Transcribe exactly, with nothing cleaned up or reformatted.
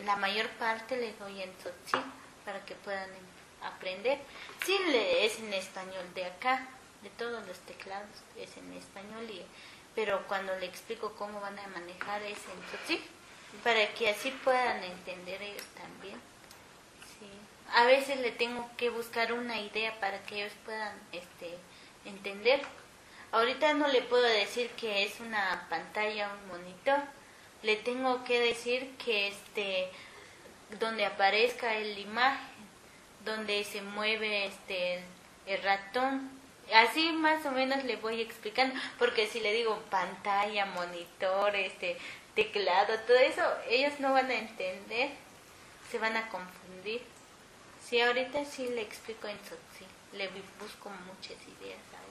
la mayor parte le doy en tzotzil para que puedan aprender. Sí, le, es en español de acá, de todos los teclados es en español, y, pero cuando le explico cómo van a manejar es en tzotzil, para que así puedan entender ellos también. Sí. A veces le tengo que buscar una idea para que ellos puedan este, entender. Ahorita no le puedo decir que es una pantalla, un monitor. Le tengo que decir que este, donde aparezca la imagen, donde se mueve este, el, el ratón. Así más o menos le voy explicando, porque si le digo pantalla, monitor, este, teclado, todo eso, ellos no van a entender, se van a confundir. Sí, ahorita sí le explico en tzotzil, le busco muchas ideas a